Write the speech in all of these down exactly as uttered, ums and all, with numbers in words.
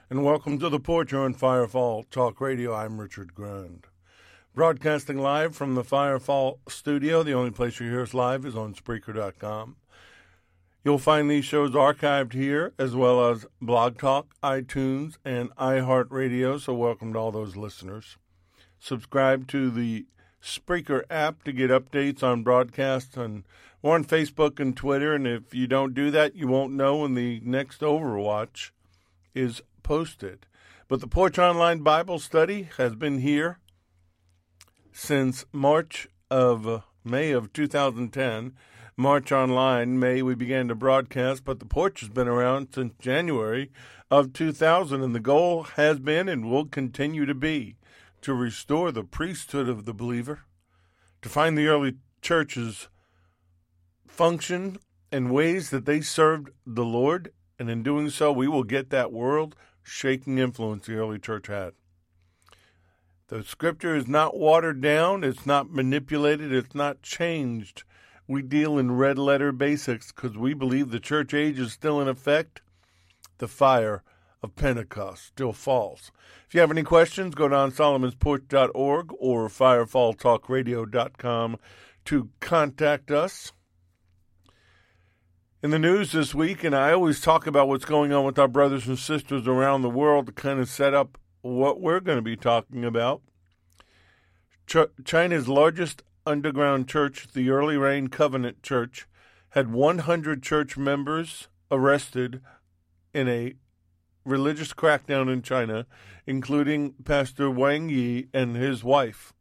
and welcome to the porch on Firefall Talk Radio. I'm Richard Grund. Broadcasting live from the Firefall studio. The only place you hear us live is on Spreaker dot com. You'll find these shows archived here, as well as Blog Talk, iTunes, and iHeartRadio, so welcome to all those listeners. Subscribe to the Spreaker app to get updates on broadcasts, and we're on Facebook and Twitter, and if you don't do that, you won't know when the next Overwatch is posted. But the Porch Online Bible Study has been here since March of uh, May of two thousand ten. March Online, May, we began to broadcast, but the Porch has been around since January of two thousand, and the goal has been and will continue to be to restore the priesthood of the believer, to find the early church's function and ways that they served the Lord, and in doing so, we will get that world-shaking influence the early church had. The Scripture is not watered down, it's not manipulated, it's not changed. We deal in red-letter basics because we believe the church age is still in effect. The fire of Pentecost still falls. If you have any questions, go down solomons porch dot org or firefall talk radio dot com to contact us. In the news this week, and I always talk about what's going on with our brothers and sisters around the world to kind of set up what we're going to be talking about. Ch- China's largest underground church, the Early Rain Covenant Church, had one hundred church members arrested in a religious crackdown in China, including Pastor Wang Yi and his wife.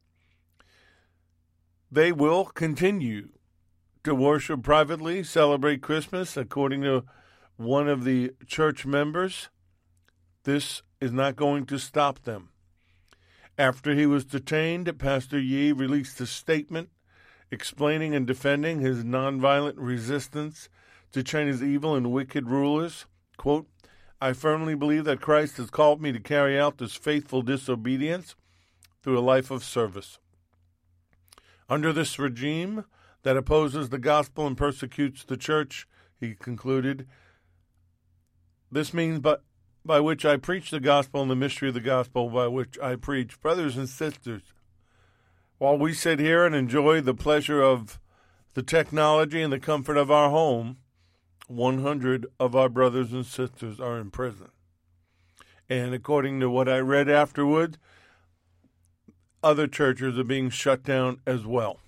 They will continue to worship privately, celebrate Christmas, according to one of the church members. This is not going to stop them. After he was detained, Pastor Yi released a statement explaining and defending his nonviolent resistance to China's evil and wicked rulers. Quote, I firmly believe that Christ has called me to carry out this faithful disobedience through a life of service. Under this regime that opposes the gospel and persecutes the church, he concluded, this means by, by which I preach the gospel and the mystery of the gospel by which I preach. Brothers and sisters, while we sit here and enjoy the pleasure of the technology and the comfort of our home, one hundred of our brothers and sisters are in prison. And according to what I read afterward, other churches are being shut down as well.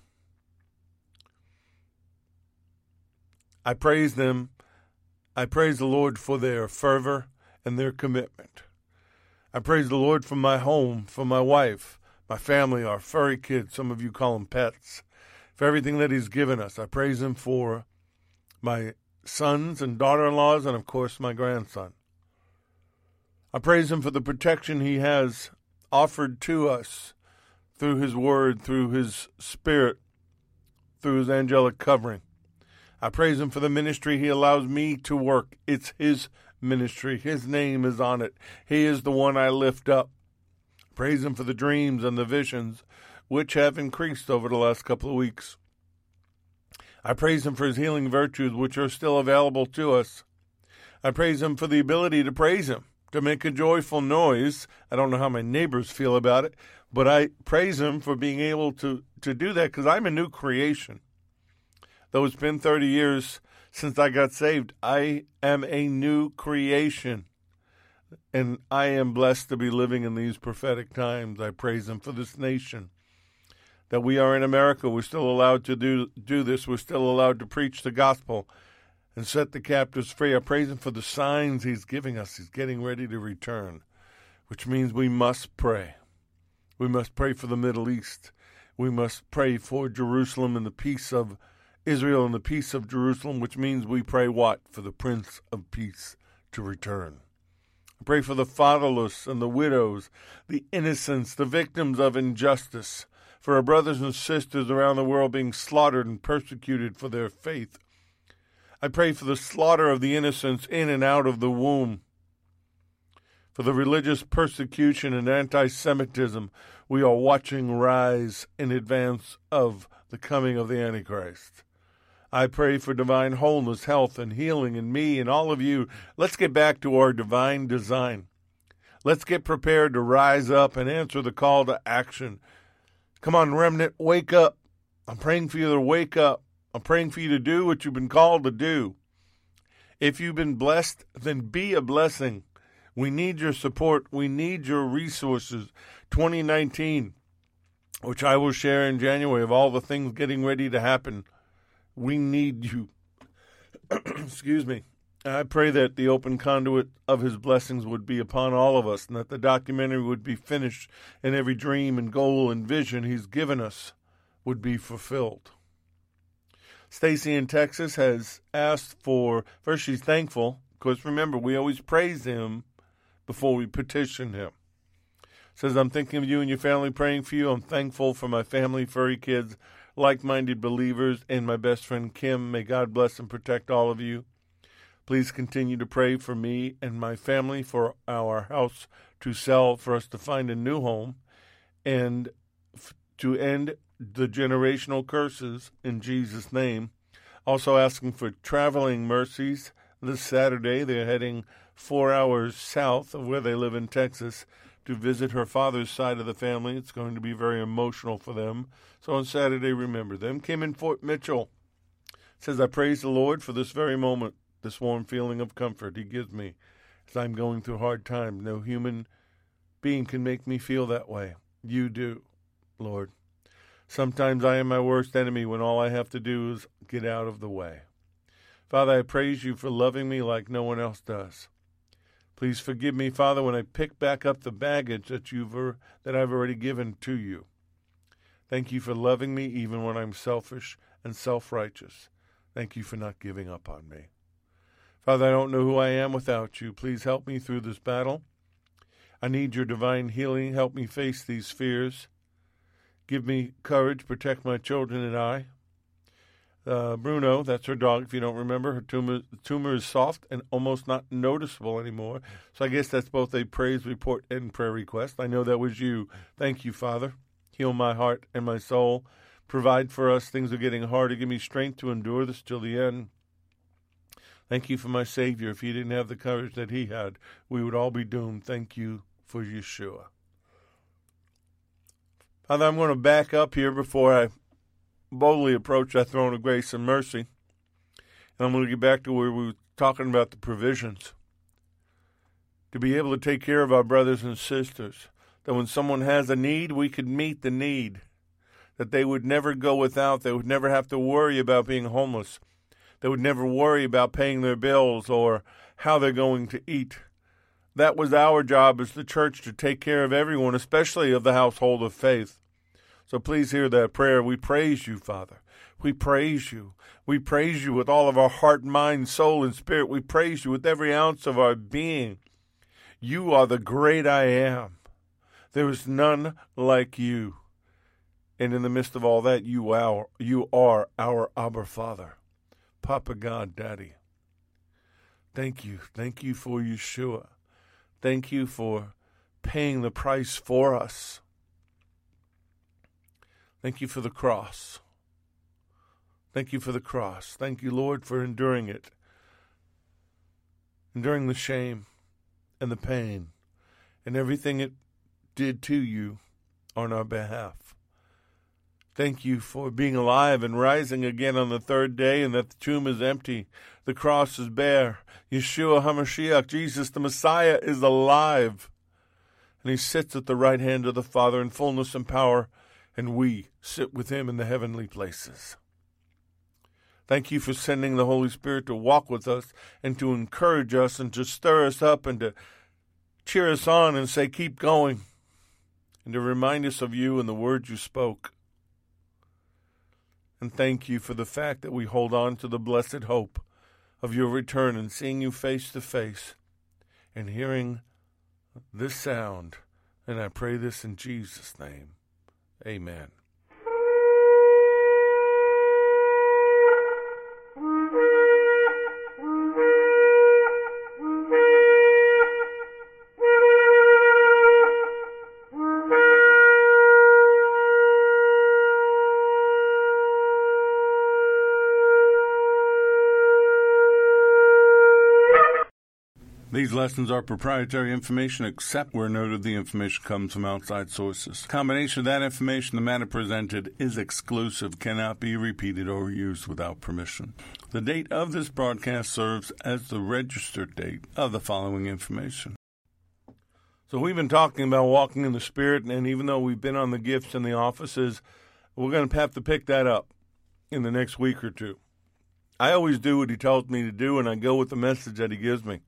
I praise them. I praise the Lord for their fervor and their commitment. I praise the Lord for my home, for my wife, my family, our furry kids, some of you call them pets, for everything that he's given us. I praise him for my sons and daughter-in-laws, and of course my grandson. I praise him for the protection he has offered to us through his word, through his spirit, through his angelic covering. I praise him for the ministry he allows me to work. It's his ministry. His name is on it. He is the one I lift up. Praise him for the dreams and the visions which have increased over the last couple of weeks. I praise him for his healing virtues, which are still available to us. I praise him for the ability to praise him, to make a joyful noise. I don't know how my neighbors feel about it, but I praise him for being able to, to do that because I'm a new creation. Though it's been thirty years since I got saved, I am a new creation. And I am blessed to be living in these prophetic times. I praise him for this nation. That we are in America, we're still allowed to do, do this. We're still allowed to preach the gospel and set the captives free. I praise him for the signs he's giving us. He's getting ready to return, which means we must pray. We must pray for the Middle East. We must pray for Jerusalem and the peace of Israel and the peace of Jerusalem, which means we pray what? For the Prince of Peace to return. I pray for the fatherless and the widows, the innocents, the victims of injustice, for our brothers and sisters around the world being slaughtered and persecuted for their faith. I pray for the slaughter of the innocents in and out of the womb, for the religious persecution and anti-Semitism we are watching rise in advance of the coming of the Antichrist. I pray for divine wholeness, health, and healing in me and all of you. Let's get back to our divine design. Let's get prepared to rise up and answer the call to action. Come on, remnant, wake up. I'm praying for you to wake up. I'm praying for you to do what you've been called to do. If you've been blessed, then be a blessing. We need your support. We need your resources. twenty nineteen, which I will share in January, of all the things getting ready to happen. We need you. Excuse me. I pray that the open conduit of his blessings would be upon all of us, and that the documentary would be finished, and every dream and goal and vision he's given us would be fulfilled. Stacy in Texas has asked for, first she's thankful, because remember, we always praise him before we petition him. Says, I'm thinking of you and your family, praying for you. I'm thankful for my family, furry kids, like-minded believers, and my best friend Kim. May God bless and protect all of you. Please continue to pray for me and my family, for our house to sell, for us to find a new home, and f- to end the generational curses in Jesus' name. Also asking for traveling mercies this Saturday. They're heading four hours south of where they live in Texas to visit her father's side of the family. It's going to be very emotional for them. So on Saturday, remember them. Kim in Fort Mitchell says, I praise the Lord for this very moment, this warm feeling of comfort he gives me as I'm going through hard times. No human being can make me feel that way. You do, Lord. Sometimes I am my worst enemy when all I have to do is get out of the way. Father, I praise you for loving me like no one else does. Please forgive me, Father, when I pick back up the baggage that you've that I've already given to you. Thank you for loving me even when I'm selfish and self-righteous. Thank you for not giving up on me. Father, I don't know who I am without you. Please help me through this battle. I need your divine healing. Help me face these fears. Give me courage. Protect my children and I. Uh, Bruno, that's her dog, if you don't remember. Her tumor, tumor is soft and almost not noticeable anymore. So I guess that's both a praise report and prayer request. I know that was you. Thank you, Father. Heal my heart and my soul. Provide for us. Things are getting harder. Give me strength to endure this till the end. Thank you for my Savior. If he didn't have the courage that he had, we would all be doomed. Thank you for Yeshua. Father, I'm going to back up here before I boldly approach that throne of grace and mercy. And I'm going to get back to where we were talking about the provisions. To be able to take care of our brothers and sisters. That when someone has a need, we could meet the need. That they would never go without. They would never have to worry about being homeless. They would never worry about paying their bills or how they're going to eat. That was our job as the church, to take care of everyone, especially of the household of faith. So please hear that prayer. We praise you, Father. We praise you. We praise you with all of our heart, mind, soul, and spirit. We praise you with every ounce of our being. You are the great I am. There is none like you. And in the midst of all that, you are, you are our Abba Father. Papa God, Daddy. Thank you. Thank you for Yeshua. Thank you for paying the price for us. Thank you for the cross. Thank you for the cross. Thank you, Lord, for enduring it. Enduring the shame and the pain and everything it did to you on our behalf. Thank you for being alive and rising again on the third day, and that the tomb is empty. The cross is bare. Yeshua HaMashiach, Jesus the Messiah, is alive. And he sits at the right hand of the Father in fullness and power, and we sit with him in the heavenly places. Thank you for sending the Holy Spirit to walk with us and to encourage us and to stir us up and to cheer us on and say, keep going, and to remind us of you and the words you spoke. And thank you for the fact that we hold on to the blessed hope of your return and seeing you face to face and hearing this sound. And I pray this in Jesus' name. Amen. These These lessons are proprietary information except where noted the information comes from outside sources. The combination of that information the matter presented is exclusive, cannot be repeated or used without permission. The date of this broadcast serves as the registered date of the following information. So we've been talking about walking in the Spirit, and even though we've been on the gifts and the offices, we're going to have to pick that up in the next week or two. I always do what he tells me to do, and I go with the message that he gives me.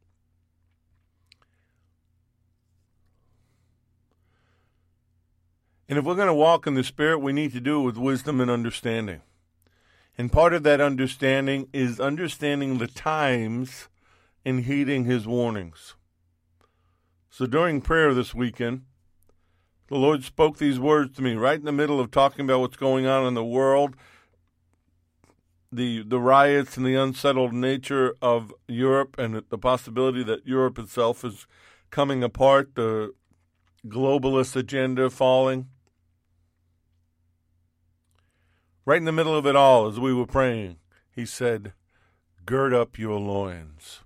And if we're going to walk in the Spirit, we need to do it with wisdom and understanding. And part of that understanding is understanding the times and heeding his warnings. So during prayer this weekend, the Lord spoke these words to me right in the middle of talking about what's going on in the world, the the riots and the unsettled nature of Europe, and the possibility that Europe itself is coming apart, the globalist agenda falling. Right in the middle of it all, as we were praying, he said, gird up your loins.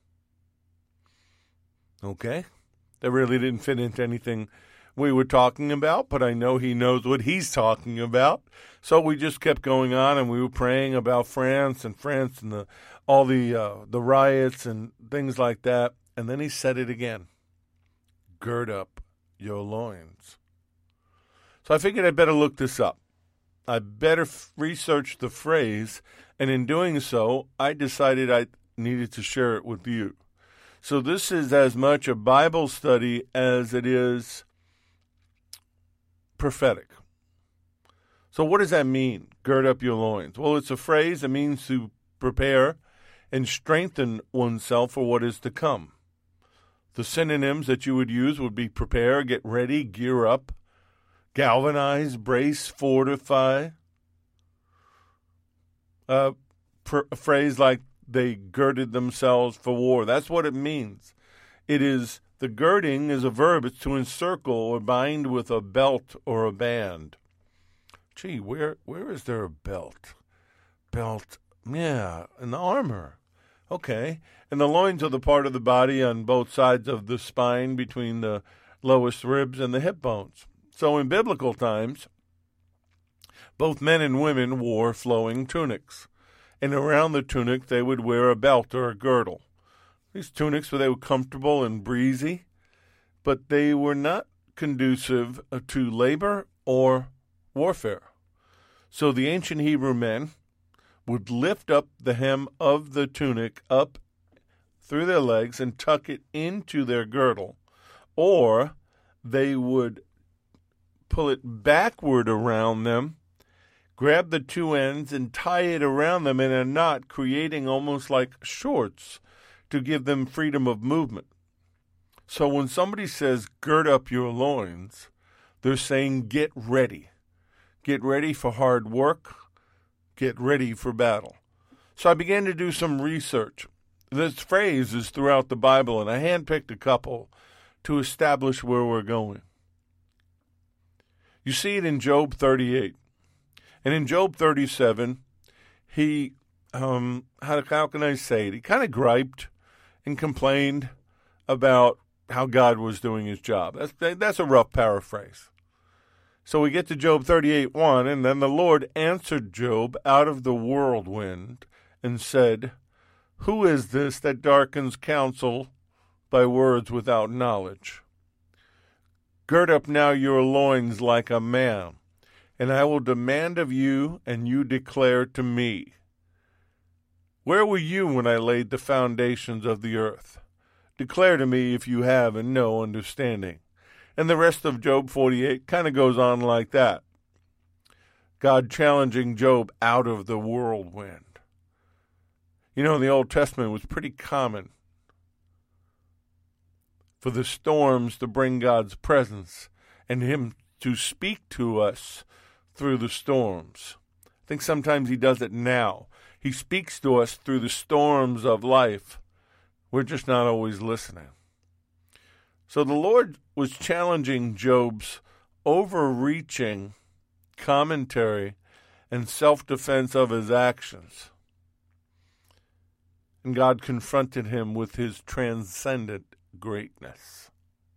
Okay? That really didn't fit into anything we were talking about, but I know he knows what he's talking about. So we just kept going on, and we were praying about France and France and the all the uh, the riots and things like that. And then he said it again. Gird up your loins. So I figured I'd better look this up. I better f- research the phrase, and in doing so, I decided I needed to share it with you. So this is as much a Bible study as it is prophetic. So what does that mean, gird up your loins? Well, it's a phrase that means to prepare and strengthen oneself for what is to come. The synonyms that you would use would be prepare, get ready, gear up, galvanize, brace, fortify. Uh, pr- a phrase like they girded themselves for war. That's what it means. It is, the girding is a verb. It's to encircle or bind with a belt or a band. Gee, where where is there a belt? Belt, yeah, an armor. Okay. And the loins are the part of the body on both sides of the spine between the lowest ribs and the hip bones. So in biblical times, both men and women wore flowing tunics. And around the tunic, they would wear a belt or a girdle. These tunics, they were comfortable and breezy, but they were not conducive to labor or warfare. So the ancient Hebrew men would lift up the hem of the tunic up through their legs and tuck it into their girdle, or they would pull it backward around them, grab the two ends, and tie it around them in a knot, creating almost like shorts to give them freedom of movement. So when somebody says, gird up your loins, they're saying, get ready. Get ready for hard work. Get ready for battle. So I began to do some research. This phrase is throughout the Bible, and I handpicked a couple to establish where we're going. You see it in Job thirty-eight. And in Job thirty-seven, he, um, how, how can I say it? He kind of griped and complained about how God was doing his job. That's, that's a rough paraphrase. So we get to Job thirty-eight one, and then the Lord answered Job out of the whirlwind and said, who is this that darkens counsel by words without knowledge? Gird up now your loins like a man, and I will demand of you, and you declare to me. Where were you when I laid the foundations of the earth? Declare to me if you have and know understanding. And the rest of Job forty-eight kind of goes on like that. God challenging Job out of the whirlwind. You know, in the Old Testament, it was pretty common for the storms to bring God's presence and him to speak to us through the storms. I think sometimes he does it now. He speaks to us through the storms of life. We're just not always listening. So the Lord was challenging Job's overreaching commentary and self-defense of his actions. And God confronted him with his transcendent greatness.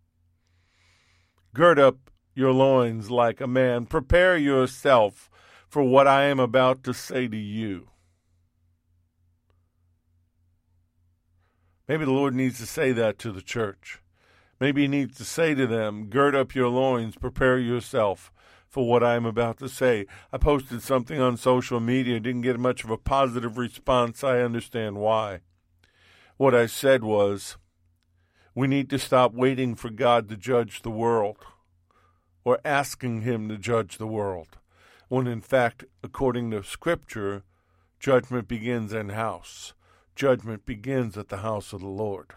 Gird up your loins like a man. Prepare yourself for what I am about to say to you. Maybe the Lord needs to say that to the church. Maybe he needs to say to them, gird up your loins, prepare yourself for what I am about to say. I posted something on social media, didn't get much of a positive response. I understand why. What I said was, we need to stop waiting for God to judge the world, or asking him to judge the world, when in fact, according to Scripture, judgment begins in house. Judgment begins at the house of the Lord.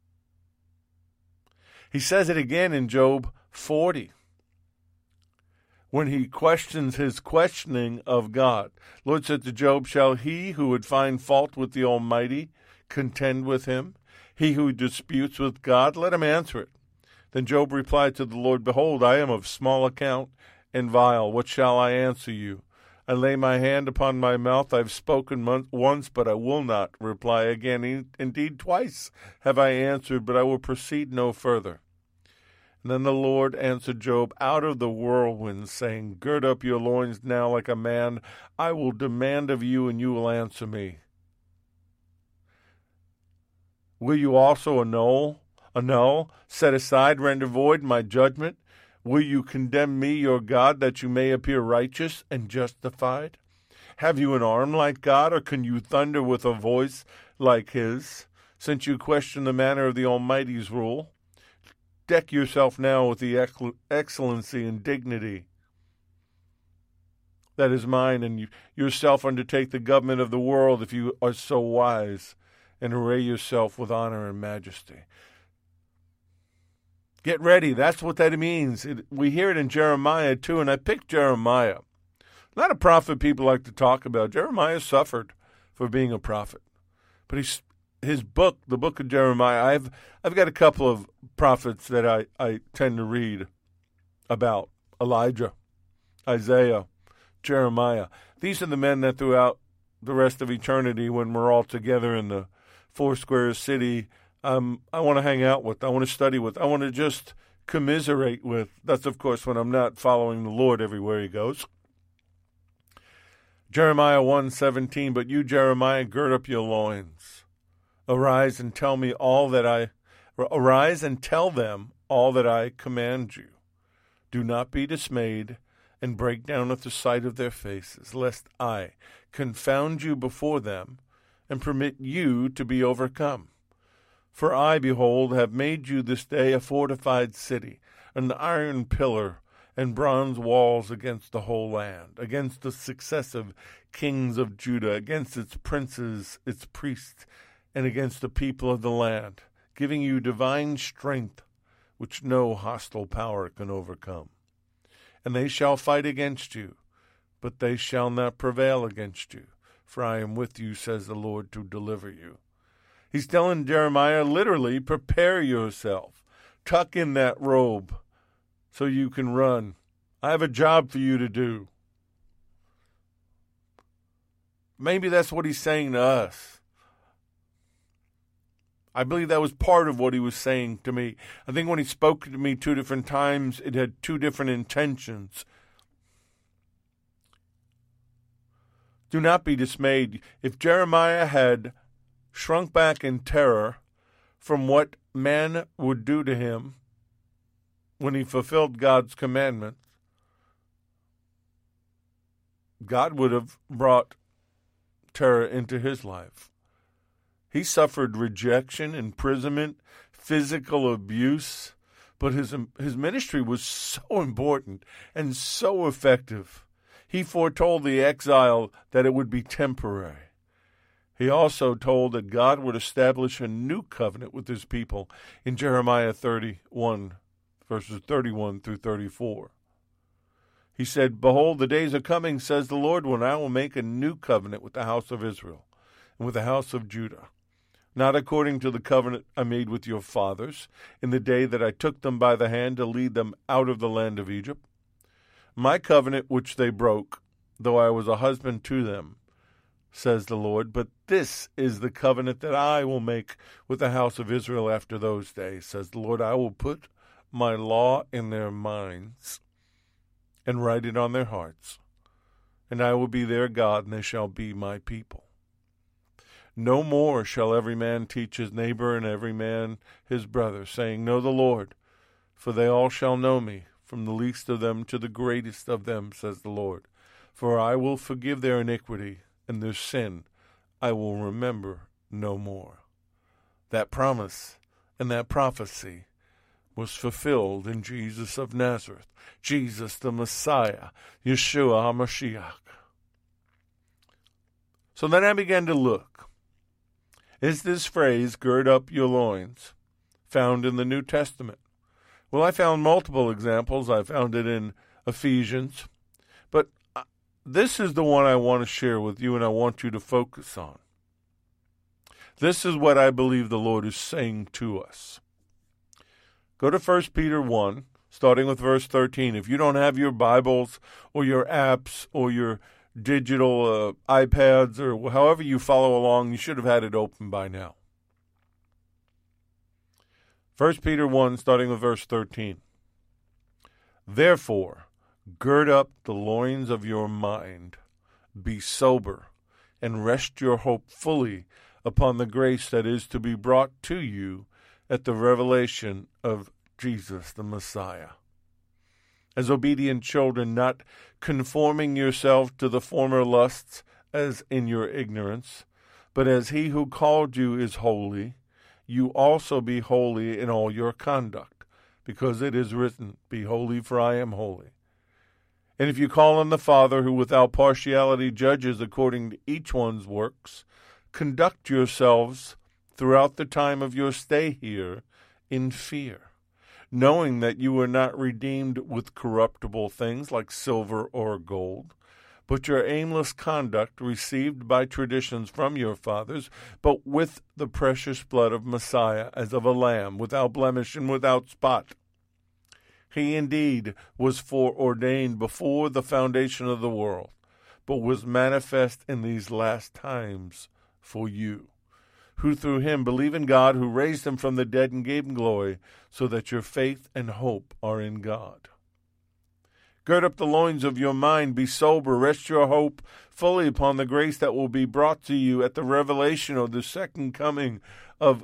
He says it again in Job forty, when he questions his questioning of God. Lord said to Job, shall he who would find fault with the Almighty contend with him? He who disputes with God, let him answer it. Then Job replied to the Lord, behold, I am of small account and vile. What shall I answer you? I lay my hand upon my mouth. I have spoken once, but I will not reply again. Indeed, twice have I answered, but I will proceed no further. And then the Lord answered Job out of the whirlwind, saying, gird up your loins now like a man. I will demand of you, and you will answer me. Will you also annul, annul, set aside, render void my judgment? Will you condemn me, your God, that you may appear righteous and justified? Have you an arm like God, or can you thunder with a voice like his? Since you question the manner of the Almighty's rule, deck yourself now with the excellency and dignity that is mine, and you yourself undertake the government of the world if you are so wise, and array yourself with honor and majesty. Get ready. That's what that means. It, we hear it in Jeremiah too, and I picked Jeremiah. Not a prophet people like to talk about. Jeremiah suffered for being a prophet. But he's, his book, the book of Jeremiah, I've I've got a couple of prophets that I, I tend to read about. Elijah, Isaiah, Jeremiah. These are the men that throughout the rest of eternity, when we're all together in the four square city, Um, I want to hang out with, I want to study with, I want to just commiserate with. That's, of course, when I'm not following the Lord everywhere he goes. Jeremiah one seventeen, but you, Jeremiah, gird up your loins. Arise and tell me all that I, arise and tell them all that I command you. Do not be dismayed and break down at the sight of their faces, lest I confound you before them and permit you to be overcome. For I, behold, have made you this day a fortified city, an iron pillar and bronze walls against the whole land, against the successive kings of Judah, against its princes, its priests, and against the people of the land, giving you divine strength, which no hostile power can overcome. And they shall fight against you, but they shall not prevail against you, for I am with you, says the Lord, to deliver you. He's telling Jeremiah, literally, prepare yourself. Tuck in that robe so you can run. I have a job for you to do. Maybe that's what he's saying to us. I believe that was part of what he was saying to me. I think when he spoke to me two different times, it had two different intentions. Do not be dismayed. If Jeremiah had shrunk back in terror from what man would do to him when he fulfilled God's commandments, God would have brought terror into his life. He suffered rejection, imprisonment, physical abuse, but his his ministry was so important and so effective. He foretold the exile that it would be temporary. He also told that God would establish a new covenant with his people in Jeremiah thirty-one, verses thirty-one through thirty-four. He said, behold, the days are coming, says the Lord, when I will make a new covenant with the house of Israel and with the house of Judah, not according to the covenant I made with your fathers in the day that I took them by the hand to lead them out of the land of Egypt. My covenant which they broke, though I was a husband to them, says the Lord. But this is the covenant that I will make with the house of Israel after those days, says the Lord. I will put my law in their minds and write it on their hearts, and I will be their God, and they shall be my people. No more shall every man teach his neighbor and every man his brother, saying, Know the Lord, for they all shall know me, from the least of them to the greatest of them, says the Lord. For I will forgive their iniquity, and their sin I will remember no more. That promise and that prophecy was fulfilled in Jesus of Nazareth, Jesus the Messiah, Yeshua HaMashiach. So then I began to look. Is this phrase, gird up your loins, found in the New Testament? Well, I found multiple examples. I found it in Ephesians. But this is the one I want to share with you, and I want you to focus on. This is what I believe the Lord is saying to us. Go to First Peter one, starting with verse thirteen. If you don't have your Bibles or your apps or your digital uh, iPads or however you follow along, you should have had it open by now. First Peter one, starting with verse thirteen. Therefore, gird up the loins of your mind, be sober, and rest your hope fully upon the grace that is to be brought to you at the revelation of Jesus the Messiah. As obedient children, not conforming yourself to the former lusts as in your ignorance, but as he who called you is holy, you also be holy in all your conduct, because it is written, Be holy, for I am holy. And if you call on the Father, who without partiality judges according to each one's works, conduct yourselves throughout the time of your stay here in fear, knowing that you were not redeemed with corruptible things like silver or gold, but your aimless conduct received by traditions from your fathers, but with the precious blood of Messiah as of a lamb, without blemish and without spot. He indeed was foreordained before the foundation of the world, but was manifest in these last times for you, who through him believe in God, who raised him from the dead and gave him glory, so that your faith and hope are in God. Gird up the loins of your mind, be sober, rest your hope fully upon the grace that will be brought to you at the revelation of the second coming of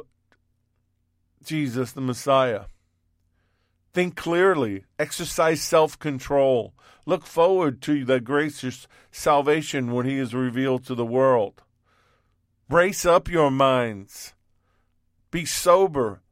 Jesus the Messiah. Think clearly, exercise self-control, look forward to the gracious salvation when he is revealed to the world. Brace up your minds. Be sober,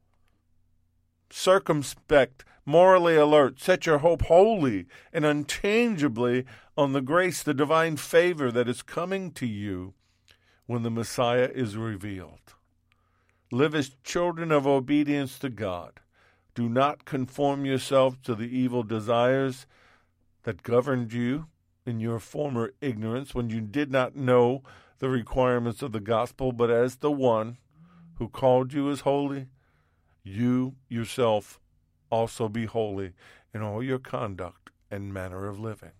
circumspect, morally alert. Set your hope wholly and unchangeably on the grace, the divine favor that is coming to you when the Messiah is revealed. Live as children of obedience to God. Do not conform yourself to the evil desires that governed you in your former ignorance when you did not know the requirements of the gospel, but as the one who called you is holy, you yourself also be holy in all your conduct and manner of living.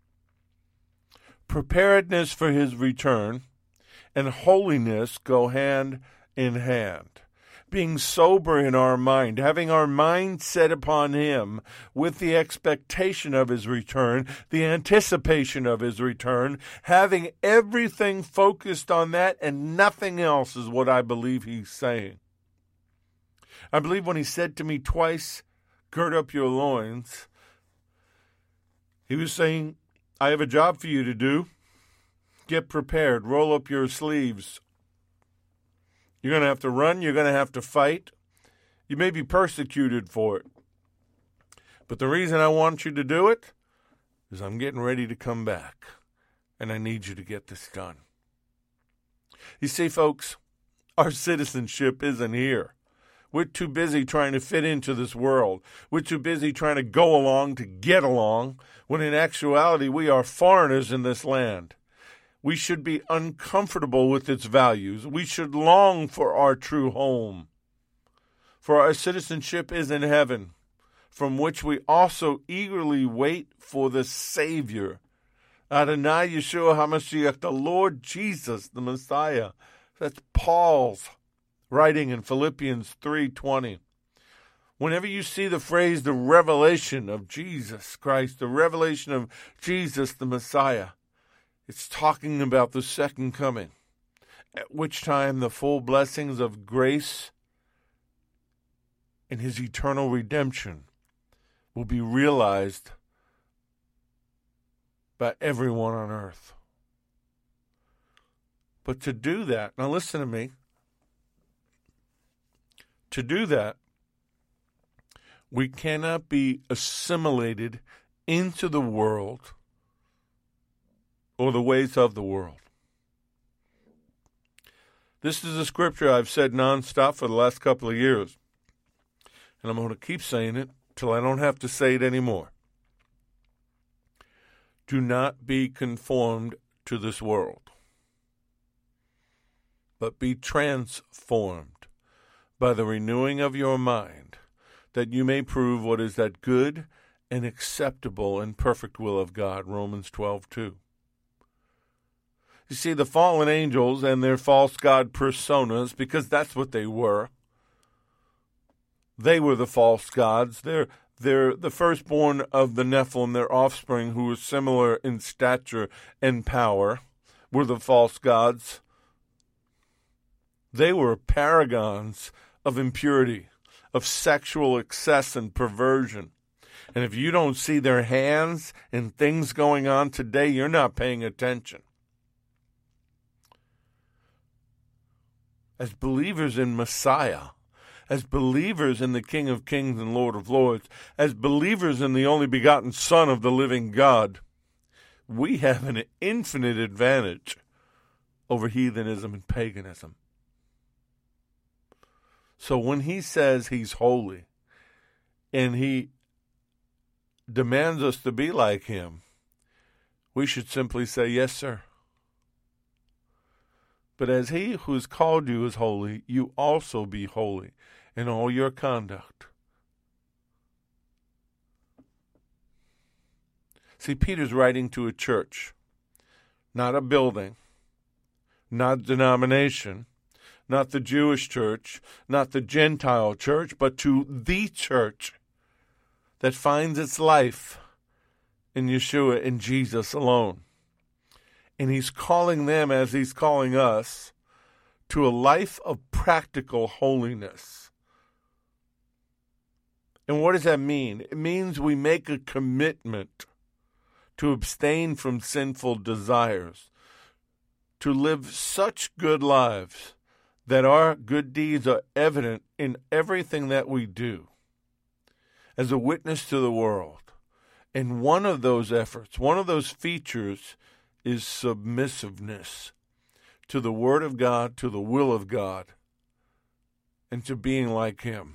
Preparedness for his return and holiness go hand in hand. Being sober in our mind, having our mind set upon him with the expectation of his return, the anticipation of his return, having everything focused on that and nothing else is what I believe he's saying. I believe when he said to me twice, gird up your loins, he was saying, I have a job for you to do. Get prepared. Roll up your sleeves. You're going to have to run. You're going to have to fight. You may be persecuted for it. But the reason I want you to do it is I'm getting ready to come back, and I need you to get this done. You see, folks, our citizenship isn't here. We're too busy trying to fit into this world. We're too busy trying to go along to get along, when in actuality we are foreigners in this land. We should be uncomfortable with its values. We should long for our true home. For our citizenship is in heaven, from which we also eagerly wait for the Savior, Adonai Yeshua HaMashiach, the Lord Jesus, the Messiah. That's Paul's writing in Philippians three twenty. Whenever you see the phrase, the revelation of Jesus Christ, the revelation of Jesus, the Messiah, it's talking about the second coming, at which time the full blessings of grace and his eternal redemption will be realized by everyone on earth. But to do that, now listen to me, to do that, we cannot be assimilated into the world or the ways of the world. This is a scripture I've said nonstop for the last couple of years, and I'm going to keep saying it till I don't have to say it anymore. Do not be conformed to this world, but be transformed by the renewing of your mind, that you may prove what is that good and acceptable and perfect will of God. Romans twelve two. You see, the fallen angels and their false god personas, because that's what they were. They were the false gods. They're, they're the firstborn of the Nephilim, their offspring, who were similar in stature and power, were the false gods. They were paragons of impurity, of sexual excess and perversion. And if you don't see their hands and things going on today, you're not paying attention. As believers in Messiah, as believers in the King of Kings and Lord of Lords, as believers in the only begotten Son of the living God, we have an infinite advantage over heathenism and paganism. So when he says he's holy and he demands us to be like him, we should simply say, yes, sir. But as he who has called you is holy, you also be holy in all your conduct. See, Peter's writing to a church, not a building, not denomination, not the Jewish church, not the Gentile church, but to the church that finds its life in Yeshua and Jesus alone. And he's calling them, as he's calling us, to a life of practical holiness. And what does that mean? It means we make a commitment to abstain from sinful desires, to live such good lives that our good deeds are evident in everything that we do as a witness to the world. And one of those efforts, one of those features is submissiveness to the Word of God, to the will of God, and to being like Him.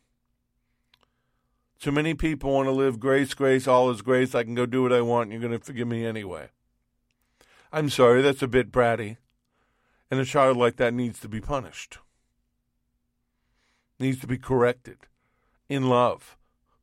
Too many people want to live grace, grace, all is grace. I can go do what I want, and you're going to forgive me anyway. I'm sorry, that's a bit bratty. And a child like that needs to be punished. Needs to be corrected in love.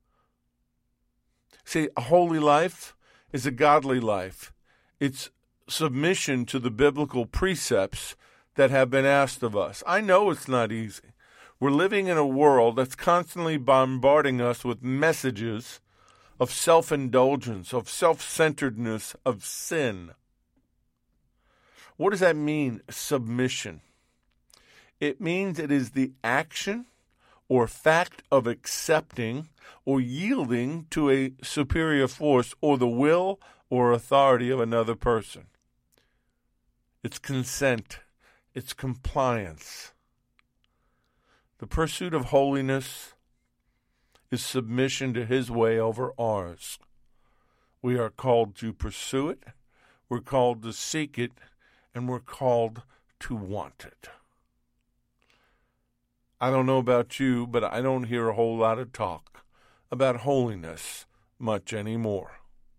See, a holy life is a godly life. It's submission to the biblical precepts that have been asked of us. I know it's not easy. We're living in a world that's constantly bombarding us with messages of self-indulgence, of self-centeredness, of sin. What does that mean, submission? It means it is the action or fact of accepting or yielding to a superior force or the will or authority of another person. It's consent. It's compliance. The pursuit of holiness is submission to His way over ours. We are called to pursue it. We're called to seek it. And we're called to want it. I don't know about you, but I don't hear a whole lot of talk about holiness much anymore.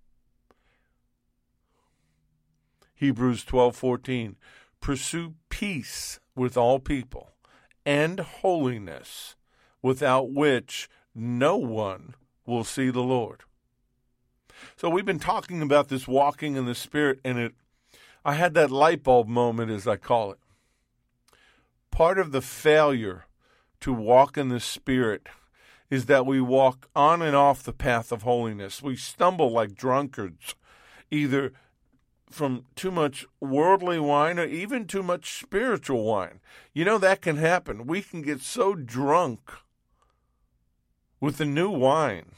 Hebrews twelve fourteen, pursue peace with all people and holiness, without which no one will see the Lord. So we've been talking about this walking in the Spirit, and it, I had that light bulb moment, as I call it. Part of the failure to walk in the Spirit is that we walk on and off the path of holiness. We stumble like drunkards, either from too much worldly wine or even too much spiritual wine. You know, that can happen. We can get so drunk with the new wine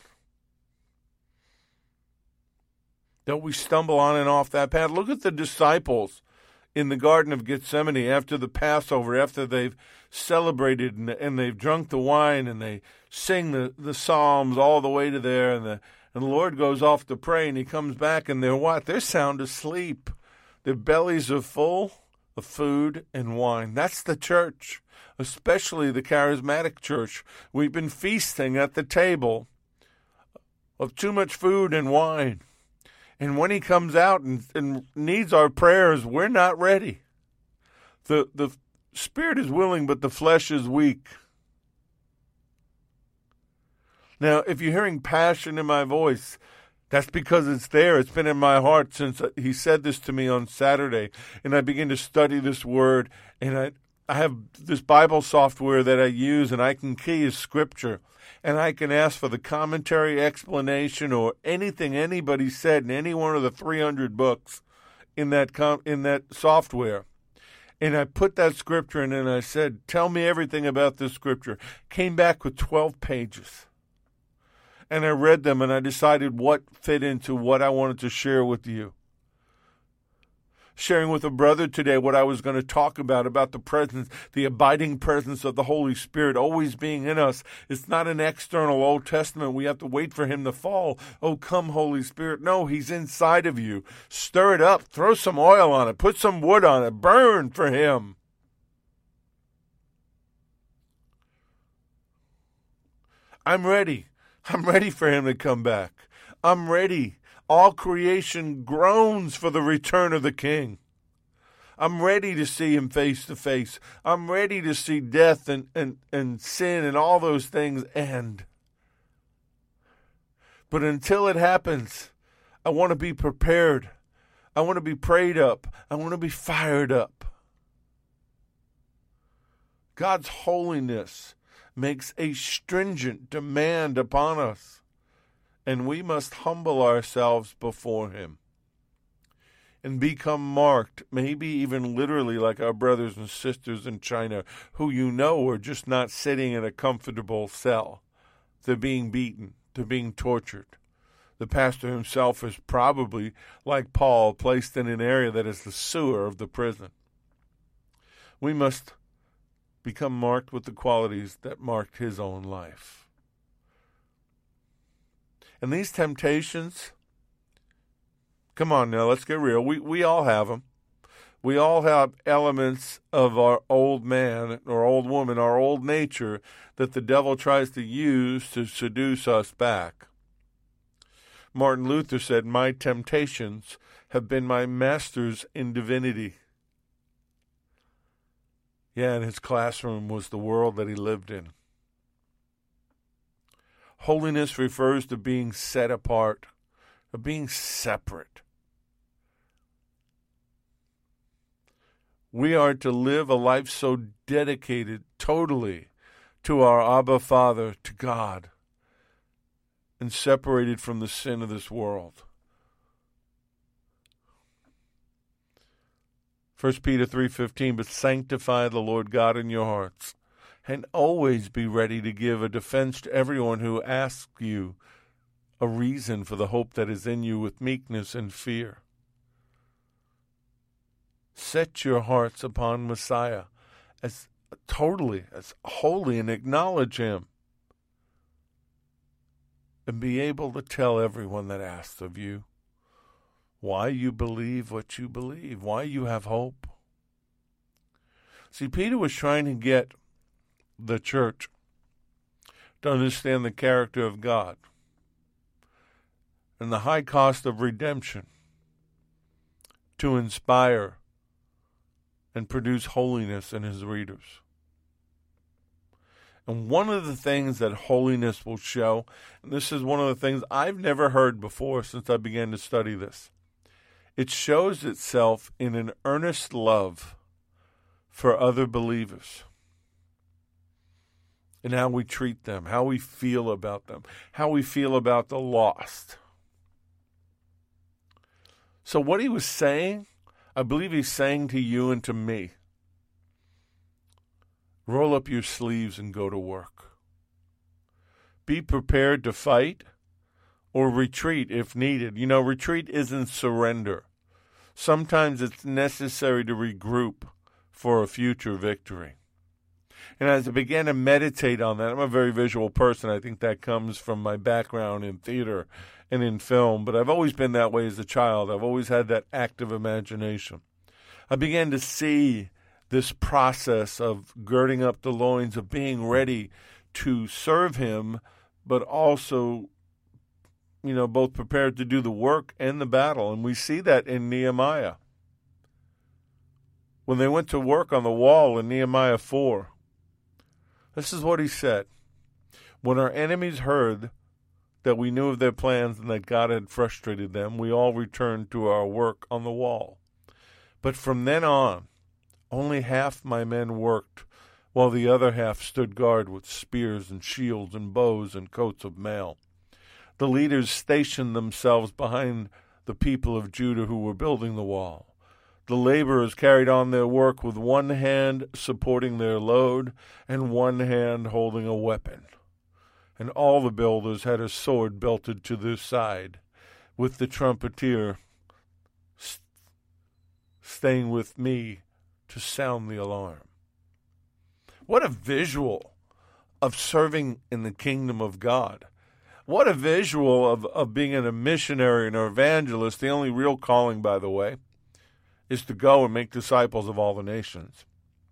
that we stumble on and off that path. Look at the disciples in the Garden of Gethsemane after the Passover, after they've celebrated and, and they've drunk the wine and they sing the, the Psalms all the way to there, and the and the Lord goes off to pray, and he comes back, and they're what? They're sound asleep. Their bellies are full of food and wine. That's the church, especially the charismatic church. We've been feasting at the table of too much food and wine. And when he comes out and, and needs our prayers, we're not ready. The, the spirit is willing, but the flesh is weak. Now, if you're hearing passion in my voice, that's because it's there. It's been in my heart since he said this to me on Saturday. And I began to study this word. And I, I have this Bible software that I use, and I can key his scripture. And I can ask for the commentary, explanation, or anything anybody said in any one of the three hundred books in that com- in that software. And I put that scripture in, and I said, tell me everything about this scripture. Came back with twelve pages. And I read them, and I decided what fit into what I wanted to share with you. Sharing with a brother today what I was going to talk about, about the presence, the abiding presence of the Holy Spirit always being in us. It's not an external Old Testament. We have to wait for him to fall. Oh, come, Holy Spirit. No, he's inside of you. Stir it up. Throw some oil on it. Put some wood on it. Burn for him. I'm ready. I'm ready for him to come back. I'm ready. All creation groans for the return of the King. I'm ready to see him face to face. I'm ready to see death and, and, and sin and all those things end. But until it happens, I want to be prepared. I want to be prayed up. I want to be fired up. God's holiness makes a stringent demand upon us, and we must humble ourselves before him and become marked, maybe even literally like our brothers and sisters in China, who you know are just not sitting in a comfortable cell. They're being beaten. They're being tortured. The pastor himself is probably, like Paul, placed in an area that is the sewer of the prison. We must become marked with the qualities that marked his own life. And these temptations, come on now, let's get real. We we all have them. We all have elements of our old man or old woman, our old nature, that the devil tries to use to seduce us back. Martin Luther said, my temptations have been my masters in divinity. Yeah, and his classroom was the world that he lived in. Holiness refers to being set apart, of being separate. We are to live a life so dedicated totally to our Abba Father, to God, and separated from the sin of this world. First Peter three fifteen, but sanctify the Lord God in your hearts, and always be ready to give a defense to everyone who asks you a reason for the hope that is in you with meekness and fear. Set your hearts upon Messiah as totally, as holy, and acknowledge him. And be able to tell everyone that asks of you why you believe what you believe, why you have hope. See, Peter was trying to get the church to understand the character of God and the high cost of redemption to inspire and produce holiness in his readers. And one of the things that holiness will show, and this is one of the things I've never heard before since I began to study this, it shows itself in an earnest love for other believers and how we treat them, how we feel about them, how we feel about the lost. So what he was saying, I believe he's saying to you and to me, roll up your sleeves and go to work. Be prepared to fight or retreat if needed. You know, retreat isn't surrender. Sometimes it's necessary to regroup for a future victory. And as I began to meditate on that, I'm a very visual person. I think that comes from my background in theater and in film, but I've always been that way as a child. I've always had that active imagination. I began to see this process of girding up the loins, of being ready to serve him, but also, you know, both prepared to do the work and the battle. And we see that in Nehemiah. When they went to work on the wall in Nehemiah four, this is what he said. When our enemies heard that we knew of their plans and that God had frustrated them, we all returned to our work on the wall. But from then on, only half my men worked, while the other half stood guard with spears and shields and bows and coats of mail. The leaders stationed themselves behind the people of Judah who were building the wall. The laborers carried on their work with one hand supporting their load and one hand holding a weapon. And all the builders had a sword belted to their side, with the trumpeter st- staying with me to sound the alarm. What a visual of serving in the kingdom of God. What a visual of, of being a missionary and an evangelist. The only real calling, by the way, is to go and make disciples of all the nations.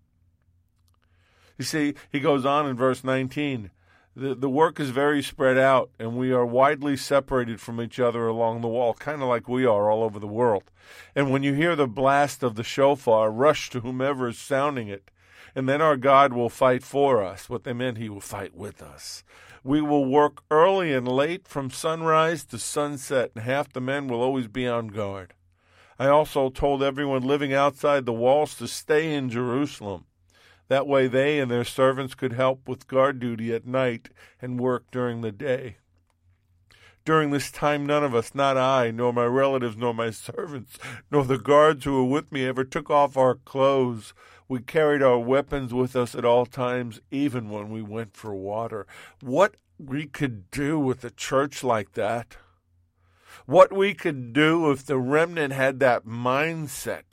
You see, he goes on in verse nineteen, the, the work is very spread out, and we are widely separated from each other along the wall, kind of like we are all over the world. And when you hear the blast of the shofar, rush to whomever is sounding it, and then our God will fight for us. What they meant, he will fight with us. We will work early and late from sunrise to sunset, and half the men will always be on guard. I also told everyone living outside the walls to stay in Jerusalem. That way they and their servants could help with guard duty at night and work during the day. During this time, none of us, not I, nor my relatives, nor my servants, nor the guards who were with me, ever took off our clothes. We carried our weapons with us at all times, even when we went for water. What we could do with a church like that. What we could do if the remnant had that mindset.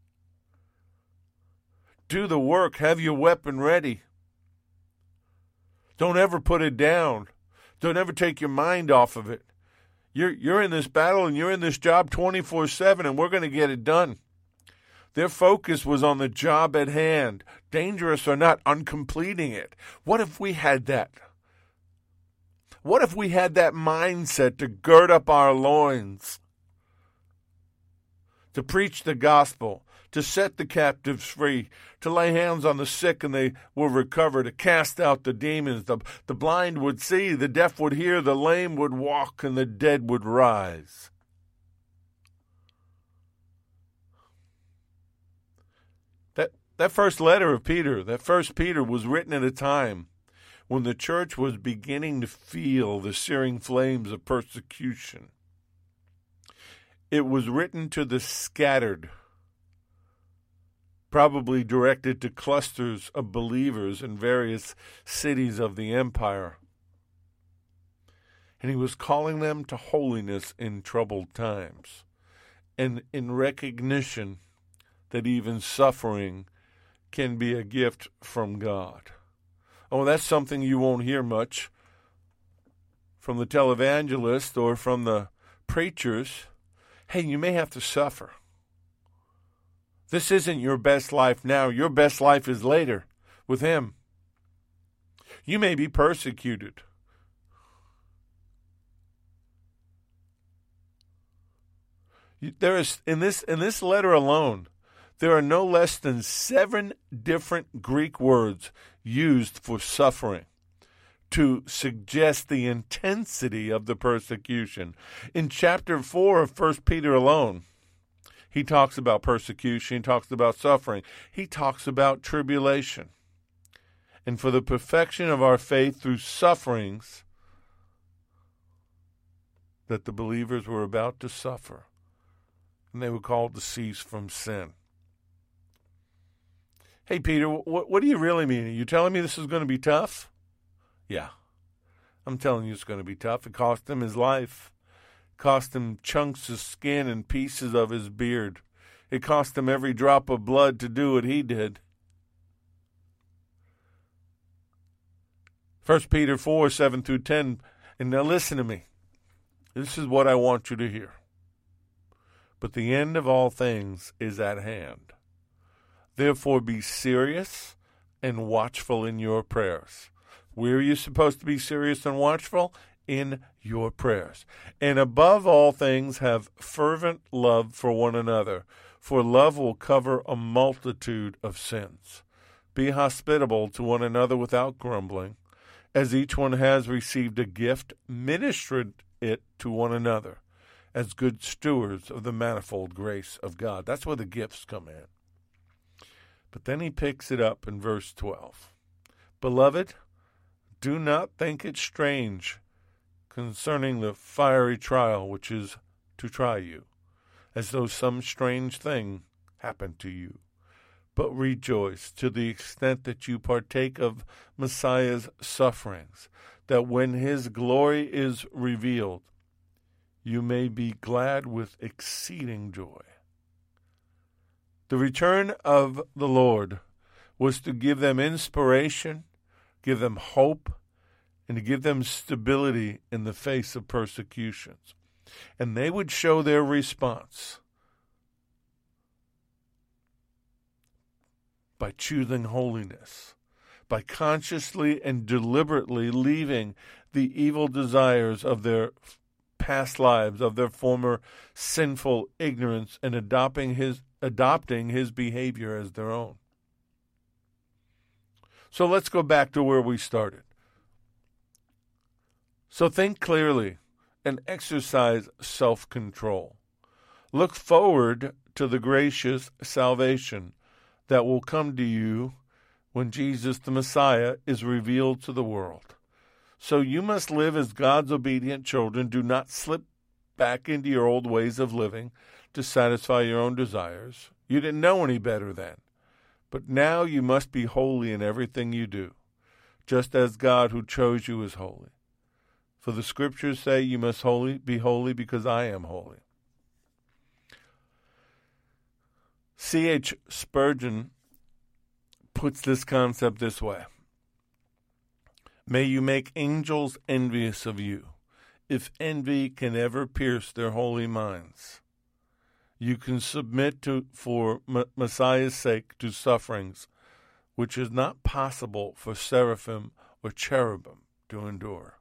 Do the work. Have your weapon ready. Don't ever put it down. Don't ever take your mind off of it. You're, you're in this battle and you're in this job twenty-four seven, and we're going to get it done. Their focus was on the job at hand, dangerous or not, on completing it. What if we had that? What if we had that mindset to gird up our loins, to preach the gospel, to set the captives free, to lay hands on the sick and they will recover, to cast out the demons. The, the blind would see, the deaf would hear, the lame would walk, and the dead would rise. That, that first letter of Peter, that first Peter was written at a time when the church was beginning to feel the searing flames of persecution. It was written to the scattered, probably directed to clusters of believers in various cities of the empire. And he was calling them to holiness in troubled times, and in recognition that even suffering can be a gift from God. Oh, that's something you won't hear much from the televangelist or from the preachers. Hey, you may have to suffer. This isn't your best life now. Your best life is later with him. You may be persecuted. There is in this in this letter alone, There are no less than seven different Greek words used for suffering to suggest the intensity of the persecution. In chapter four of First Peter alone, he talks about persecution, he talks about suffering, he talks about tribulation. And for the perfection of our faith through sufferings that the believers were about to suffer, and they were called to cease from sin. Hey, Peter, what, what do you really mean? Are you telling me this is going to be tough? Yeah, I'm telling you it's going to be tough. It cost him his life. It cost him chunks of skin and pieces of his beard. It cost him every drop of blood to do what he did. First Peter four, seven through ten. And now listen to me. This is what I want you to hear. But the end of all things is at hand. Therefore be serious and watchful in your prayers. Where are you supposed to be serious and watchful? In your prayers. And above all things, have fervent love for one another, for love will cover a multitude of sins. Be hospitable to one another without grumbling. As each one has received a gift, minister it to one another as good stewards of the manifold grace of God. That's where the gifts come in. But then he picks it up in verse twelve. Beloved, do not think it strange concerning the fiery trial which is to try you, as though some strange thing happened to you. But rejoice to the extent that you partake of Messiah's sufferings, that when his glory is revealed, you may be glad with exceeding joy. The return of the Lord was to give them inspiration, give them hope, and to give them stability in the face of persecutions. And they would show their response by choosing holiness, by consciously and deliberately leaving the evil desires of their past lives, of their former sinful ignorance, and adopting his adopting his behavior as their own. So let's go back to where we started. So think clearly and exercise self-control. Look forward to the gracious salvation that will come to you when Jesus the Messiah is revealed to the world. So you must live as God's obedient children. Do not slip back into your old ways of living to satisfy your own desires. You didn't know any better then. But now you must be holy in everything you do, just as God who chose you is holy. For the scriptures say you must holy, be holy because I am holy. C H Spurgeon puts this concept this way. May you make angels envious of you, if envy can ever pierce their holy minds. You can submit to for M- Messiah's sake to sufferings, which is not possible for seraphim or cherubim to endure.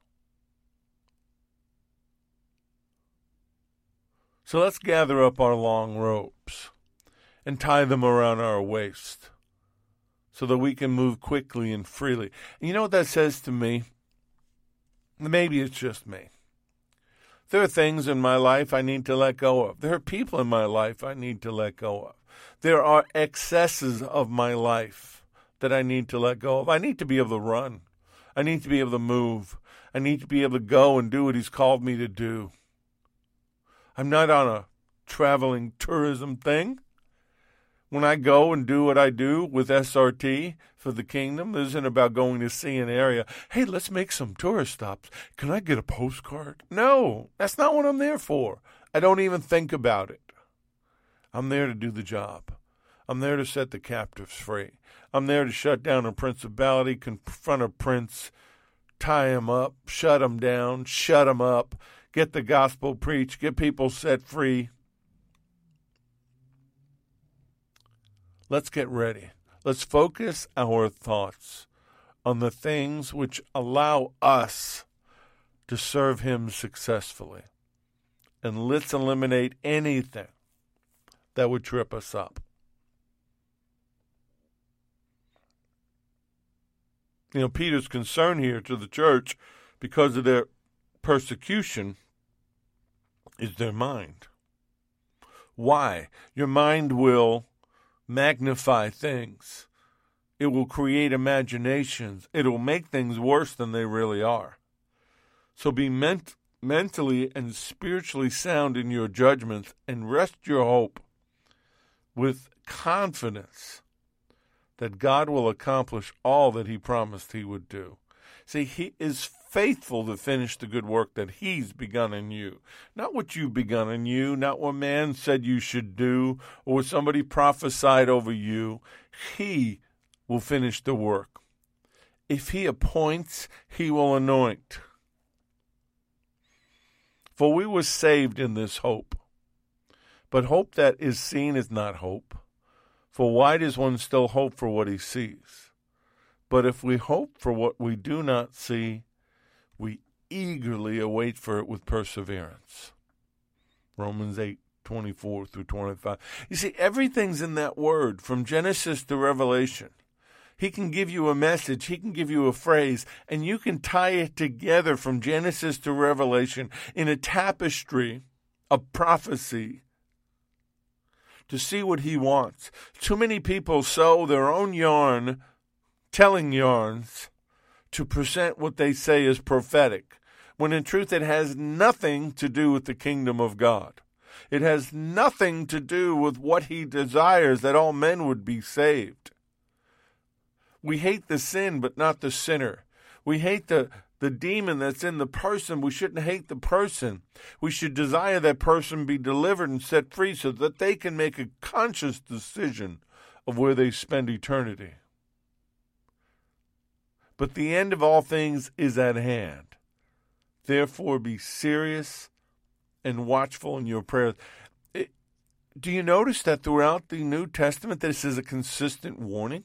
So let's gather up our long robes and tie them around our waist so that we can move quickly and freely. And you know what that says to me? Maybe it's just me. There are things in my life I need to let go of. There are people in my life I need to let go of. There are excesses of my life that I need to let go of. I need to be able to run. I need to be able to move. I need to be able to go and do what he's called me to do. I'm not on a traveling tourism thing. When I go and do what I do with S R T for the kingdom, it isn't about going to see an area. Hey, let's make some tourist stops. Can I get a postcard? No, that's not what I'm there for. I don't even think about it. I'm there to do the job. I'm there to set the captives free. I'm there to shut down a principality, confront a prince, tie him up, shut him down, shut him up, get the gospel preached, get people set free. Let's get ready. Let's focus our thoughts on the things which allow us to serve him successfully. And let's eliminate anything that would trip us up. You know, Peter's concern here to the church because of their persecution is their mind. Why? Your mind will magnify things. It will create imaginations. It will make things worse than they really are. So be ment- mentally and spiritually sound in your judgments and rest your hope with confidence that God will accomplish all that he promised he would do. See, he is faithful to finish the good work that he's begun in you. Not what you've begun in you, not what man said you should do, or what somebody prophesied over you. He will finish the work. If he appoints, he will anoint. For we were saved in this hope. But hope that is seen is not hope. For why does one still hope for what he sees? But if we hope for what we do not see, we eagerly await for it with perseverance. Romans eight, twenty-four through twenty-five. You see, everything's in that word, from Genesis to Revelation. He can give you a message, he can give you a phrase, and you can tie it together from Genesis to Revelation in a tapestry of prophecy to see what he wants. Too many people sew their own yarn, telling yarns, to present what they say is prophetic, when in truth it has nothing to do with the kingdom of God. It has nothing to do with what he desires, that all men would be saved. We hate the sin, but not the sinner. We hate the, the demon that's in the person. We shouldn't hate the person. We should desire that person be delivered and set free so that they can make a conscious decision of where they spend eternity. But the end of all things is at hand. Therefore, be serious and watchful in your prayers. It, do you notice that throughout the New Testament, this is a consistent warning?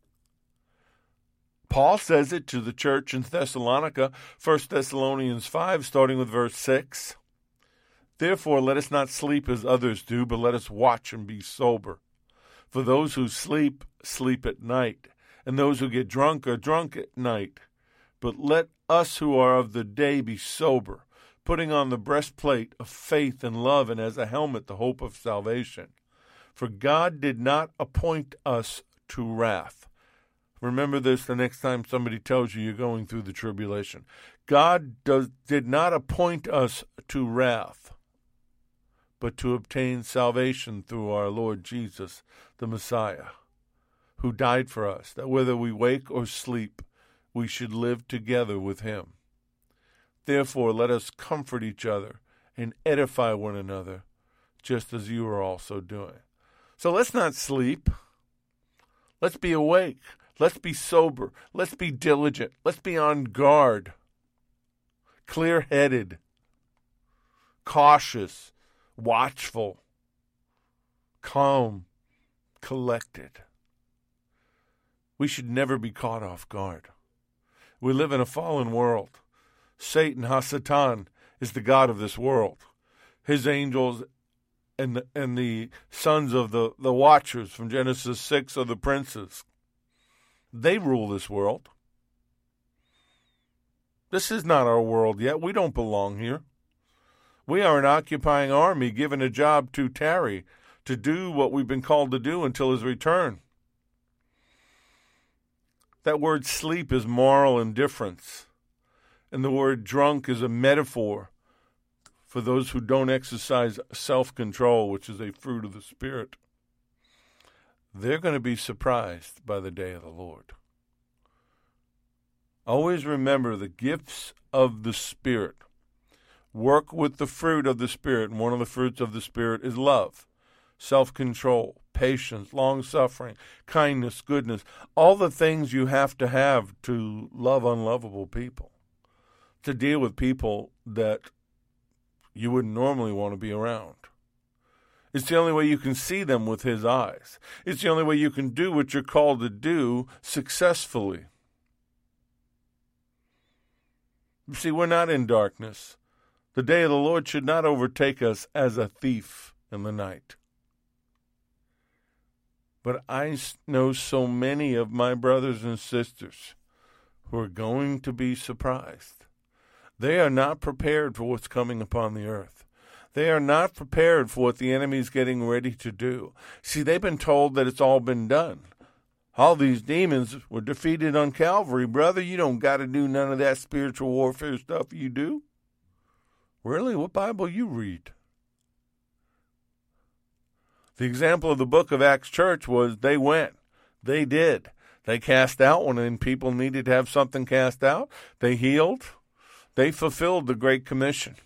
Paul says it to the church in Thessalonica, First Thessalonians five, starting with verse six. Therefore, let us not sleep as others do, but let us watch and be sober. For those who sleep, sleep at night, and those who get drunk are drunk at night. But let us who are of the day be sober, putting on the breastplate of faith and love, and as a helmet the hope of salvation. For God did not appoint us to wrath. Remember this the next time somebody tells you you're going through the tribulation. God does, did not appoint us to wrath, but to obtain salvation through our Lord Jesus, the Messiah, who died for us, that whether we wake or sleep, we should live together with him. Therefore, let us comfort each other and edify one another, just as you are also doing. So let's not sleep. Let's be awake. Let's be sober. Let's be diligent. Let's be on guard, clear-headed, cautious, watchful, calm, collected. We should never be caught off guard. We live in a fallen world. Satan, Hasatan, is the god of this world. His angels and the, and the sons of the, the watchers from Genesis six are the princes. They rule this world. This is not our world yet. We don't belong here. We are an occupying army given a job to tarry, to do what we've been called to do until his return. That word sleep is moral indifference. And the word drunk is a metaphor for those who don't exercise self-control, which is a fruit of the Spirit. They're going to be surprised by the day of the Lord. Always remember the gifts of the Spirit. Work with the fruit of the Spirit, and one of the fruits of the Spirit is love, self-control, patience, long-suffering, kindness, goodness, all the things you have to have to love unlovable people, to deal with people that you wouldn't normally want to be around. It's the only way you can see them with his eyes. It's the only way you can do what you're called to do successfully. You see, we're not in darkness. The day of the Lord should not overtake us as a thief in the night. But I know so many of my brothers and sisters who are going to be surprised. They are not prepared for what's coming upon the earth. They are not prepared for what the enemy's getting ready to do. See, they've been told that it's all been done. All these demons were defeated on Calvary. Brother, you don't got to do none of that spiritual warfare stuff you do. Really? What Bible you read? The example of the book of Acts Church was they went. They did. They cast out when people needed to have something cast out. They healed. They fulfilled the Great Commission.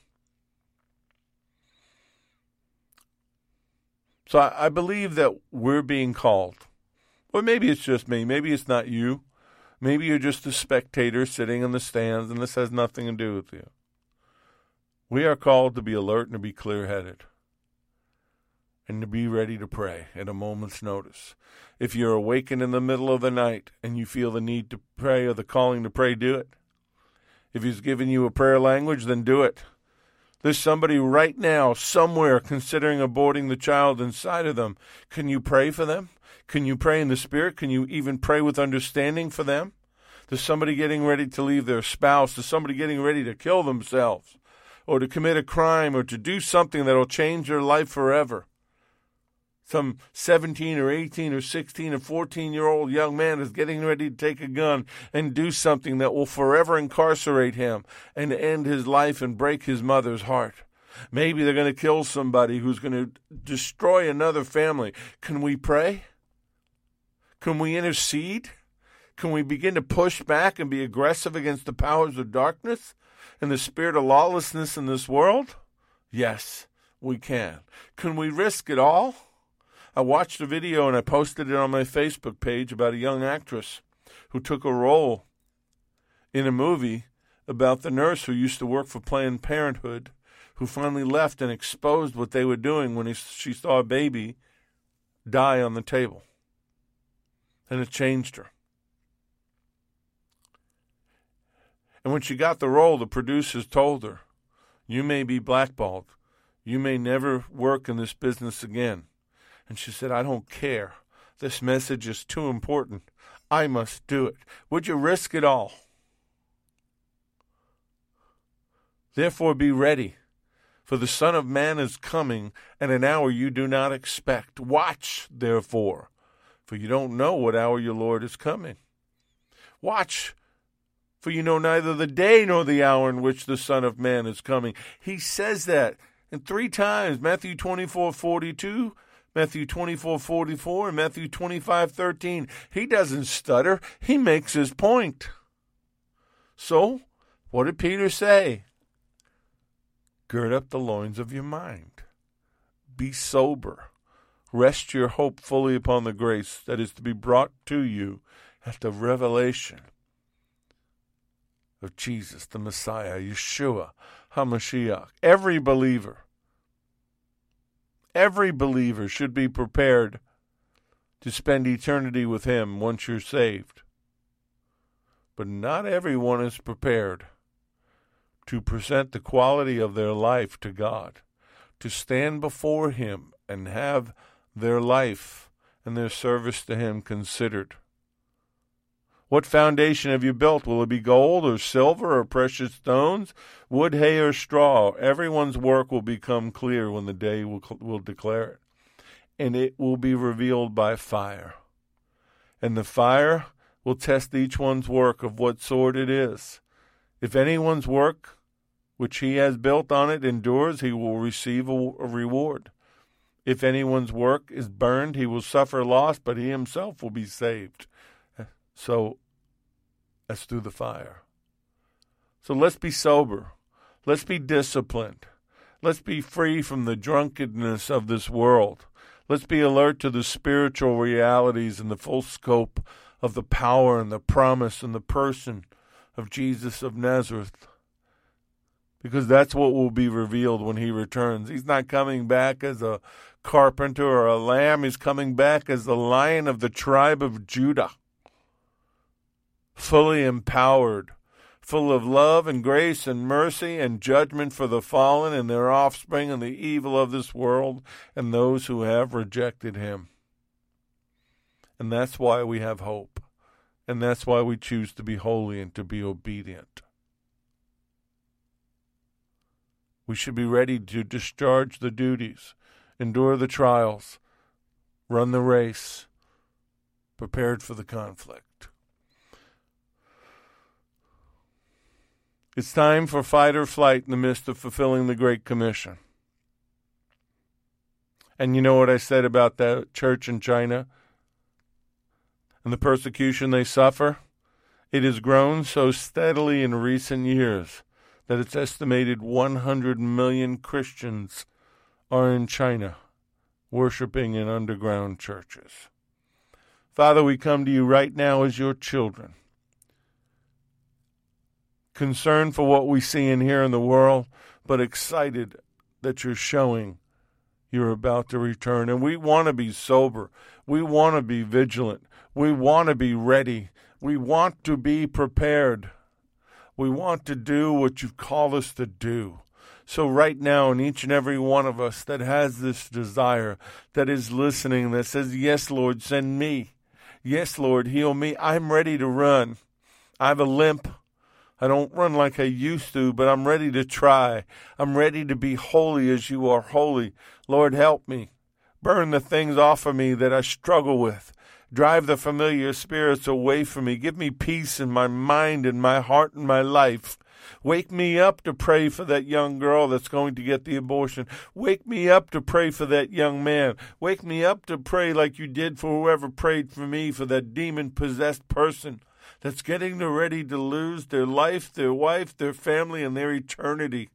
So I, I believe that we're being called. Or maybe it's just me. Maybe it's not you. Maybe you're just a spectator sitting in the stands and this has nothing to do with you. We are called to be alert and to be clear-headed and to be ready to pray at a moment's notice. If you're awakened in the middle of the night and you feel the need to pray or the calling to pray, do it. If he's given you a prayer language, then do it. There's somebody right now, somewhere, considering aborting the child inside of them. Can you pray for them? Can you pray in the Spirit? Can you even pray with understanding for them? There's somebody getting ready to leave their spouse. There's somebody getting ready to kill themselves or to commit a crime or to do something that will change their life forever. Some seventeen or eighteen or sixteen or fourteen-year-old young man is getting ready to take a gun and do something that will forever incarcerate him and end his life and break his mother's heart. Maybe they're going to kill somebody who's going to destroy another family. Can we pray? Can we intercede? Can we begin to push back and be aggressive against the powers of darkness and the spirit of lawlessness in this world? Yes, we can. Can we risk it all? I watched a video and I posted it on my Facebook page about a young actress who took a role in a movie about the nurse who used to work for Planned Parenthood, who finally left and exposed what they were doing when he, she saw a baby die on the table. And it changed her. And when she got the role, the producers told her, "You may be blackballed. You may never work in this business again." And she said, "I don't care. This message is too important. I must do it." Would you risk it all? Therefore be ready, for the Son of Man is coming at an hour you do not expect. Watch, therefore, for you don't know what hour your Lord is coming. Watch, for you know neither the day nor the hour in which the Son of Man is coming. He says that in three times, Matthew twenty-four forty-two, Matthew twenty-four forty-four, and Matthew twenty-five thirteen. He doesn't stutter. He makes his point. So, what did Peter say? Gird up the loins of your mind. Be sober. Rest your hope fully upon the grace that is to be brought to you at the revelation of Jesus, the Messiah, Yeshua, HaMashiach. Every believer Every believer should be prepared to spend eternity with him once you're saved. But not everyone is prepared to present the quality of their life to God, to stand before him and have their life and their service to him considered. What foundation have you built? Will it be gold or silver or precious stones, wood, hay, or straw? Everyone's work will become clear when the day will, will declare it. And it will be revealed by fire. And the fire will test each one's work of what sort it is. If anyone's work which he has built on it endures, he will receive a, a reward. If anyone's work is burned, he will suffer loss, but he himself will be saved. So, that's through the fire. So let's be sober. Let's be disciplined. Let's be free from the drunkenness of this world. Let's be alert to the spiritual realities and the full scope of the power and the promise and the person of Jesus of Nazareth. Because that's what will be revealed when he returns. He's not coming back as a carpenter or a lamb. He's coming back as the Lion of the tribe of Judah. Fully empowered, full of love and grace and mercy and judgment for the fallen and their offspring and the evil of this world and those who have rejected him. And that's why we have hope. And that's why we choose to be holy and to be obedient. We should be ready to discharge the duties, endure the trials, run the race, prepared for the conflict. It's time for fight or flight in the midst of fulfilling the Great Commission. And you know what I said about the church in China and the persecution they suffer? It has grown so steadily in recent years that it's estimated one hundred million Christians are in China worshiping in underground churches. Father, we come to you right now as your children, concerned for what we see and hear in the world, but excited that you're showing you're about to return. And we want to be sober. We want to be vigilant. We want to be ready. We want to be prepared. We want to do what you've called us to do. So right now, in each and every one of us that has this desire, that is listening, that says, yes, Lord, send me. Yes, Lord, heal me. I'm ready to run. I have a limp. I don't run like I used to, but I'm ready to try. I'm ready to be holy as you are holy. Lord, help me. Burn the things off of me that I struggle with. Drive the familiar spirits away from me. Give me peace in my mind and my heart and my life. Wake me up to pray for that young girl that's going to get the abortion. Wake me up to pray for that young man. Wake me up to pray like you did for whoever prayed for me, for that demon-possessed person that's getting ready to lose their life, their wife, their family, and their eternity.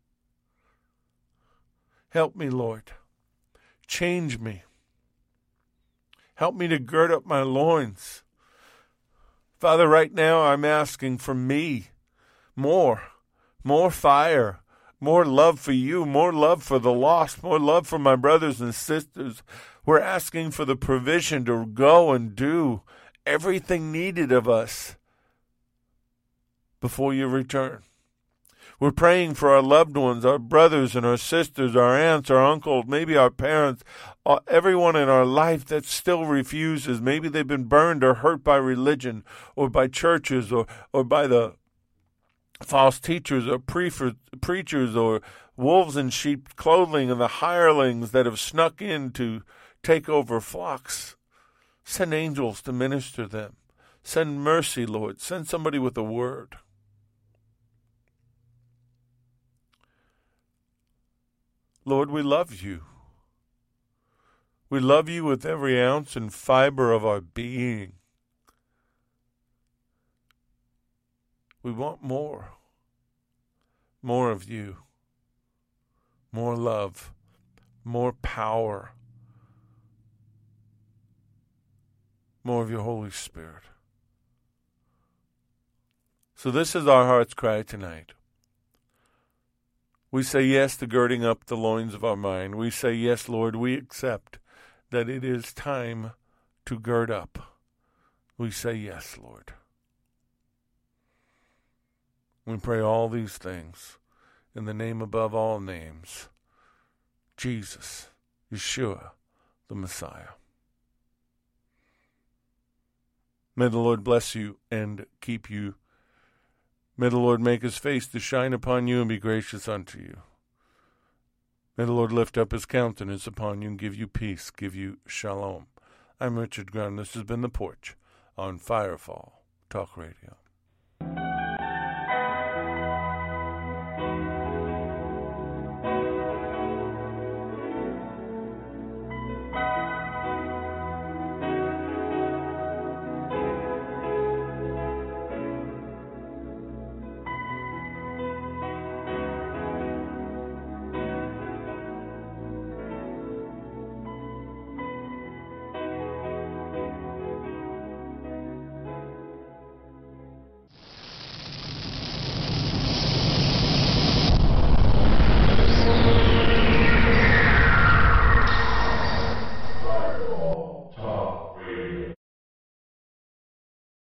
Help me, Lord. Change me. Help me to gird up my loins. Father, right now I'm asking for me more, more fire, more love for you, more love for the lost, more love for my brothers and sisters. We're asking for the provision to go and do everything needed of us before you return. We're praying for our loved ones, our brothers and our sisters, our aunts, our uncles, maybe our parents, everyone in our life that still refuses. Maybe they've been burned or hurt by religion or by churches or, or by the false teachers or pre- preachers or wolves in sheep clothing and the hirelings that have snuck in to take over flocks. Send angels to minister them. Send mercy, Lord. Send somebody with a word. Lord, we love you. We love you with every ounce and fiber of our being. We want more. More of you. More love. More power. More of your Holy Spirit. So this is our heart's cry tonight. We say yes to girding up the loins of our mind. We say, yes, Lord, we accept that it is time to gird up. We say yes, Lord. We pray all these things in the name above all names, Jesus, Yeshua, the Messiah. May the Lord bless you and keep you. May the Lord make his face to shine upon you and be gracious unto you. May the Lord lift up his countenance upon you and give you peace, give you shalom. I'm Richard Graham. This has been The Porch on Firefall Talk Radio.